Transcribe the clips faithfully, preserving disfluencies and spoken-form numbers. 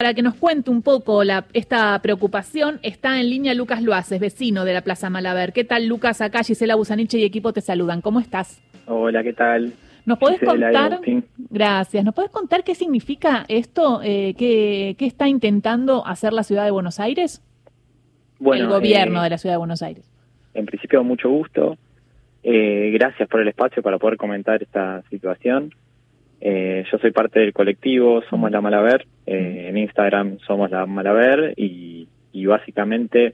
para que nos cuente un poco la, esta preocupación, está en línea Lucas Loaces, vecino de la Plaza Malaver. ¿Qué tal, Lucas? Acá Gisela Busaniche y equipo te saludan. ¿Cómo estás? Hola, ¿qué tal? ¿Nos podés Gisela, contar? Gracias. ¿Nos podés contar qué significa esto? Eh, ¿qué, ¿Qué está intentando hacer la Ciudad de Buenos Aires? Bueno, el gobierno eh, de la Ciudad de Buenos Aires. En principio, mucho gusto. Eh, gracias por el espacio para poder comentar esta situación. Eh, yo soy parte del colectivo Somos la Malaver. Eh, en Instagram Somos la Malaver y, y básicamente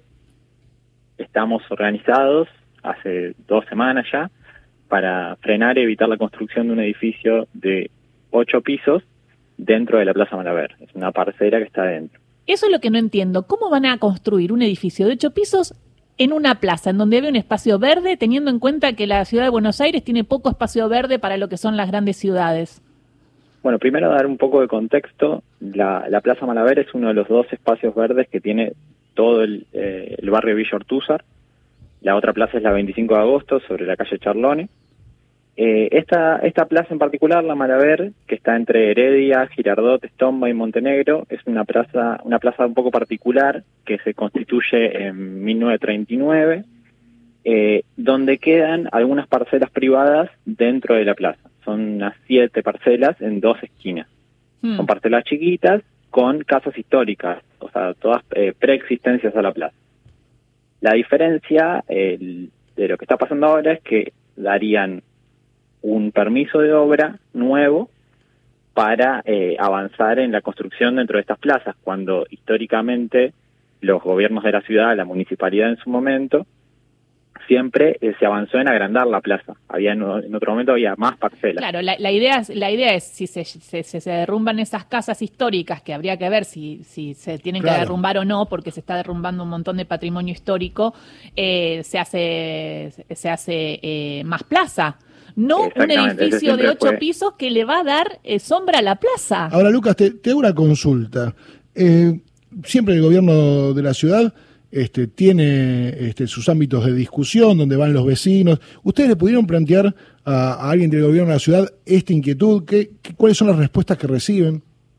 estamos organizados hace dos semanas ya para frenar y evitar la construcción de un edificio de ocho pisos dentro de la Plaza Malaver. Es una parcela que está dentro. Eso es lo que no entiendo. ¿Cómo van a construir un edificio de ocho pisos en una plaza en donde había un espacio verde, teniendo en cuenta que la Ciudad de Buenos Aires tiene poco espacio verde para lo que son las grandes ciudades? Bueno, primero dar un poco de contexto. La, la Plaza Malaver es uno de los dos espacios verdes que tiene todo el, eh, el barrio Villa Ortúzar. La otra plaza es la veinticinco de agosto, sobre la calle Charlone. Eh, esta, esta plaza en particular, la Malaver, que está entre Heredia, Girardot, Estomba y Montenegro, es una plaza, una plaza un poco particular que se constituye en mil novecientos treinta y nueve, eh, donde quedan algunas parcelas privadas dentro de la plaza. Son unas siete parcelas en dos esquinas. Hmm. Son parcelas chiquitas con casas históricas, o sea, todas eh, preexistencias a la plaza. La diferencia eh, de lo que está pasando ahora es que darían un permiso de obra nuevo para eh, avanzar en la construcción dentro de estas plazas, cuando históricamente los gobiernos de la ciudad, la municipalidad en su momento, siempre eh, se avanzó en agrandar la plaza. Había en, en otro momento había más parcelas. Claro, la, la idea es, la idea es si se, se, se, se derrumban esas casas históricas, que habría que ver si, si se tienen claro. que derrumbar o no, porque se está derrumbando un montón de patrimonio histórico, eh, se hace, se hace eh, más plaza. No un edificio de ocho fue... pisos que le va a dar eh, sombra a la plaza. Ahora, Lucas, te, te hago una consulta. Eh, siempre el gobierno de la ciudad este, tiene este, sus ámbitos de discusión, donde van los vecinos. ¿Ustedes le pudieron plantear a, a alguien del gobierno de la ciudad esta inquietud? ¿Qué, qué, ¿Cuáles son las respuestas que reciben?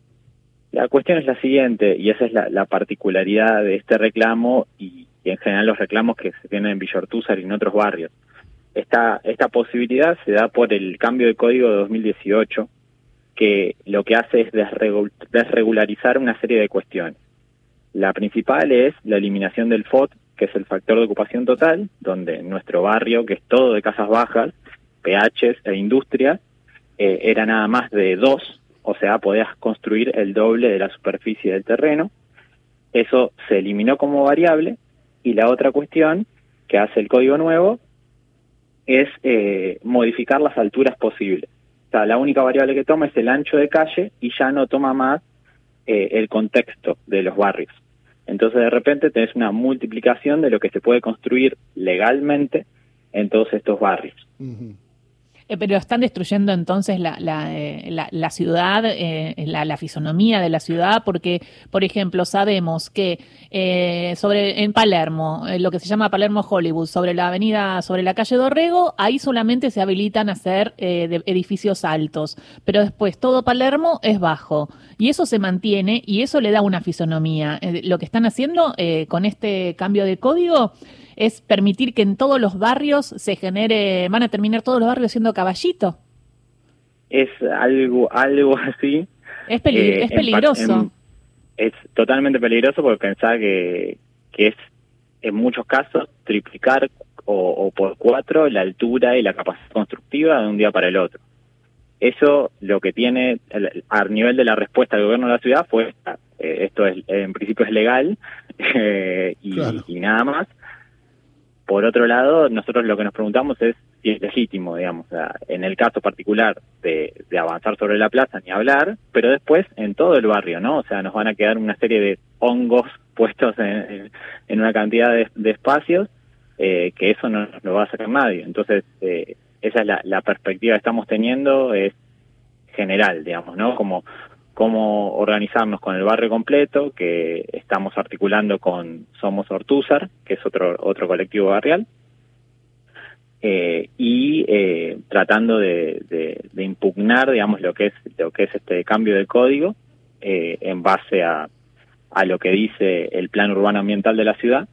La cuestión es la siguiente, y esa es la, la particularidad de este reclamo y, y en general los reclamos que se tienen en Villa Ortúzar y en otros barrios. Esta, esta posibilidad se da por el cambio de código de dos mil dieciocho, que lo que hace es desregularizar una serie de cuestiones. La principal es la eliminación del F O T, que es el factor de ocupación total, donde en nuestro barrio, que es todo de casas bajas, P Hs e industrias, eh, era nada más de dos, o sea, podías construir el doble de la superficie del terreno. Eso se eliminó como variable, y la otra cuestión que hace el código nuevo es eh, modificar las alturas posibles. O sea, la única variable que toma es el ancho de calle y ya no toma más eh, el contexto de los barrios. Entonces, de repente, tenés una multiplicación de lo que se puede construir legalmente en todos estos barrios. Uh-huh. Eh, pero están destruyendo entonces la, la, eh, la, la ciudad, eh, la, la fisonomía de la ciudad, porque, por ejemplo, sabemos que eh, sobre en Palermo, eh, lo que se llama Palermo Hollywood, sobre la avenida, sobre la calle Dorrego, ahí solamente se habilitan a hacer eh, de edificios altos, pero después todo Palermo es bajo, y eso se mantiene, y eso le da una fisonomía. Eh, lo que están haciendo eh, con este cambio de código es permitir que en todos los barrios se genere, van a terminar todos los barrios siendo caballito. Es algo algo así. Es, peli eh, es peligroso. En, en, es totalmente peligroso porque pensá que, que es, en muchos casos, triplicar o, o por cuatro la altura y la capacidad constructiva de un día para el otro. Eso lo que tiene, el, a nivel de la respuesta del gobierno de la ciudad, fue, eh, esto es en principio es legal eh, y, claro. y nada más. Por otro lado, nosotros lo que nos preguntamos es si es legítimo, digamos, o sea, en el caso particular de, de avanzar sobre la plaza, ni hablar, pero después en todo el barrio, ¿no? O sea, nos van a quedar una serie de hongos puestos en, en, en una cantidad de, de espacios eh, que eso no lo va a sacar nadie. Entonces, eh, esa es la, la perspectiva que estamos teniendo, es general, digamos, ¿no? Como cómo organizarnos con el barrio completo, que estamos articulando con Somos Ortúzar, que es otro otro colectivo barrial, eh, y eh, tratando de, de, de impugnar, digamos, lo que es lo que es este cambio de código eh, en base a, a lo que dice el Plan Urbano Ambiental de la ciudad,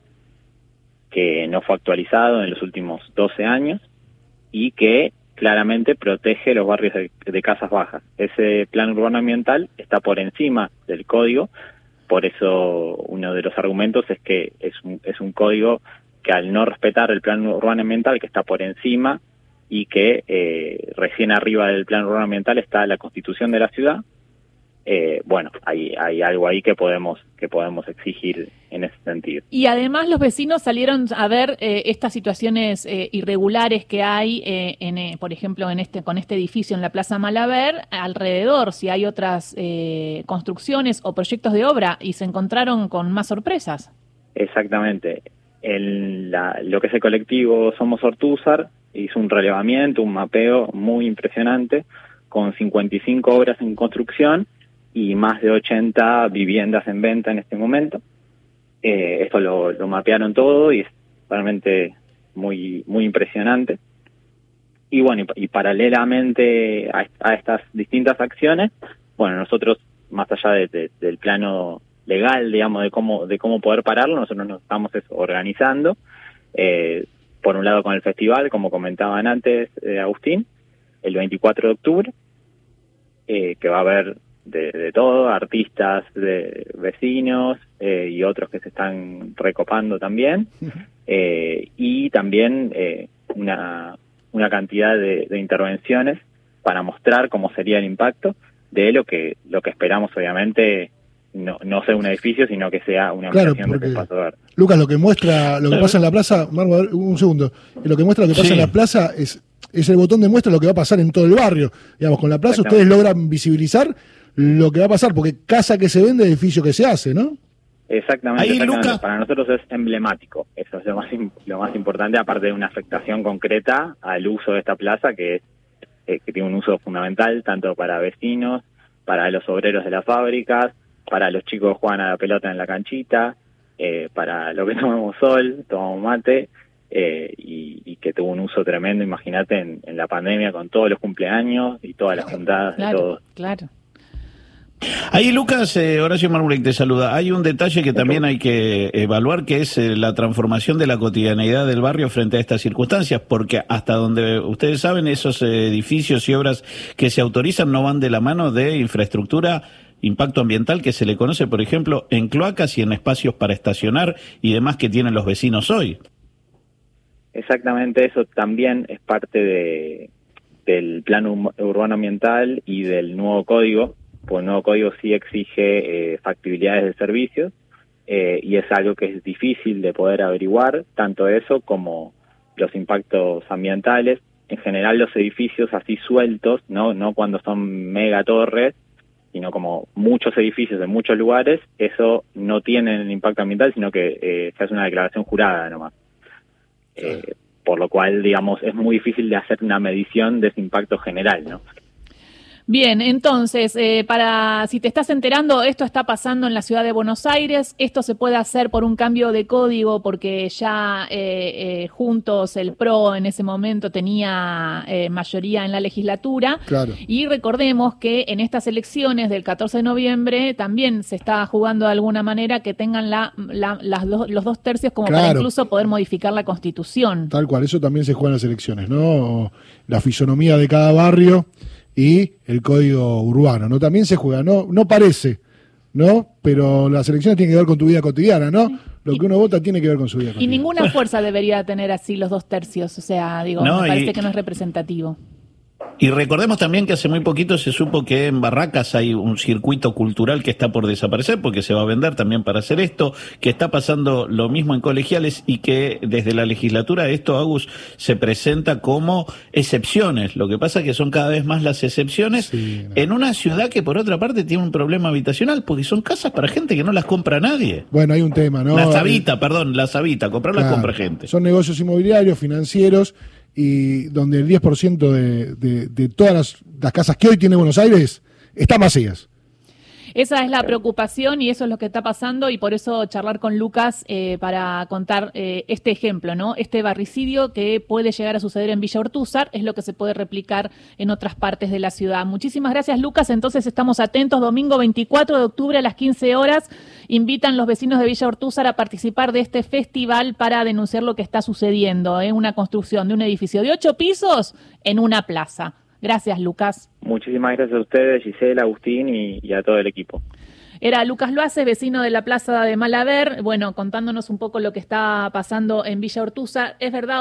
que no fue actualizado en los últimos doce años y que claramente protege los barrios de, de casas bajas. Ese Plan Urbano Ambiental está por encima del código, por eso uno de los argumentos es que es un, es un código que al no respetar el Plan Urbano Ambiental, que está por encima, y que eh, recién arriba del Plan Urbano Ambiental está la Constitución de la ciudad, eh, bueno, hay, hay algo ahí que podemos que podemos exigir en ese sentido. Y además los vecinos salieron a ver eh, estas situaciones eh, irregulares que hay, eh, en, eh, por ejemplo, en este con este edificio en la Plaza Malaver, alrededor, si hay otras eh, construcciones o proyectos de obra, y se encontraron con más sorpresas. Exactamente. El, la, lo que es el colectivo Somos Ortúzar hizo un relevamiento, un mapeo muy impresionante, con cincuenta y cinco obras en construcción y más de ochenta viviendas en venta en este momento. Eh, esto lo, lo mapearon todo y es realmente muy muy impresionante. Y bueno, y, y paralelamente a, a estas distintas acciones, bueno, nosotros, más allá de, de, del plano legal, digamos, de cómo de cómo poder pararlo, nosotros nos estamos eso, organizando, eh, por un lado con el festival, como comentaban antes, eh, Agustín, el veinticuatro de octubre, eh, que va a haber de, de todo, artistas, de vecinos eh, y otros que se están recopando también, eh, y también eh, una, una cantidad de, de intervenciones para mostrar cómo sería el impacto de lo que lo que esperamos, obviamente, no no sea un edificio, sino que sea una claro, ampliación porque, del espacio verde. Lucas, lo que muestra, lo que pasa en la plaza, Margo, a ver, un segundo, lo que muestra lo que pasa sí. en la plaza es es el botón de muestra lo que va a pasar en todo el barrio. Digamos, con la plaza ustedes logran visibilizar lo que va a pasar, porque casa que se vende, edificio que se hace, ¿no? Exactamente, Ahí, exactamente. Lucas. Para nosotros es emblemático, eso es lo más lo más importante, aparte de una afectación concreta al uso de esta plaza, que es eh, que tiene un uso fundamental tanto para vecinos, para los obreros de las fábricas, para los chicos que juegan a la pelota en la canchita, eh, para lo que tomamos sol, tomamos mate, eh, y, y que tuvo un uso tremendo, imagínate, en, en la pandemia, con todos los cumpleaños y todas las juntadas Claro, de todos. claro. Ahí, Lucas, eh, Horacio Marburek te saluda. Hay un detalle que también hay que evaluar, que es eh, la transformación de la cotidianeidad del barrio frente a estas circunstancias, porque hasta donde ustedes saben, esos eh, edificios y obras que se autorizan no van de la mano de infraestructura, impacto ambiental que se le conoce, por ejemplo, en cloacas y en espacios para estacionar y demás que tienen los vecinos hoy. Exactamente, eso también es parte de del plan urbano ambiental y del nuevo código, pues el nuevo código sí exige eh, factibilidades de servicios, eh, y es algo que es difícil de poder averiguar, tanto eso como los impactos ambientales. En general los edificios así sueltos, no no cuando son megatorres, sino como muchos edificios en muchos lugares, eso no tiene el impacto ambiental, sino que eh, se hace una declaración jurada nomás. Eh, por lo cual, digamos, es muy difícil de hacer una medición de ese impacto general, ¿no? Bien, entonces, eh, para si te estás enterando, esto está pasando en la ciudad de Buenos Aires, esto se puede hacer por un cambio de código porque ya eh, eh, Juntos, el P R O en ese momento tenía eh, mayoría en la legislatura. Claro. Y recordemos que en estas elecciones del catorce de noviembre también se está jugando de alguna manera que tengan la, la, las do, los dos tercios como claro. para incluso poder modificar la Constitución. Tal cual, eso también se juega en las elecciones, ¿no? La fisonomía de cada barrio y el código urbano, ¿no? También se juega, no no parece, ¿no? Pero las elecciones tienen que ver con tu vida cotidiana, ¿no? Lo que uno vota tiene que ver con su vida cotidiana. Y ninguna fuerza debería tener así los dos tercios, o sea, digo, no, me parece y... que no es representativo. Y recordemos también que hace muy poquito se supo que en Barracas hay un circuito cultural que está por desaparecer porque se va a vender también para hacer esto, que está pasando lo mismo en Colegiales y que desde la legislatura esto, Agus, se presenta como excepciones. Lo que pasa es que son cada vez más las excepciones sí, no. en una ciudad que por otra parte tiene un problema habitacional porque son casas para gente que no las compra nadie. Bueno, hay un tema, ¿no? Las habita, perdón, las habita, comprar las claro, compra gente. Son negocios inmobiliarios, financieros, y donde el diez por ciento de, de, de todas las, las casas que hoy tiene Buenos Aires están vacías. Esa es la preocupación y eso es lo que está pasando y por eso charlar con Lucas eh, para contar eh, este ejemplo, ¿no? Este barricidio que puede llegar a suceder en Villa Ortúzar es lo que se puede replicar en otras partes de la ciudad. Muchísimas gracias, Lucas. Entonces estamos atentos, domingo veinticuatro de octubre a las quince horas. Y invitan los vecinos de Villa Ortúzar a participar de este festival para denunciar lo que está sucediendo, ¿eh? Una construcción de un edificio de ocho pisos en una plaza. Gracias, Lucas. Muchísimas gracias a ustedes, Gisela, Agustín y, y a todo el equipo. Era Lucas Loaces, vecino de la plaza de Malaver, bueno, contándonos un poco lo que está pasando en Villa Ortúzar. Es verdad.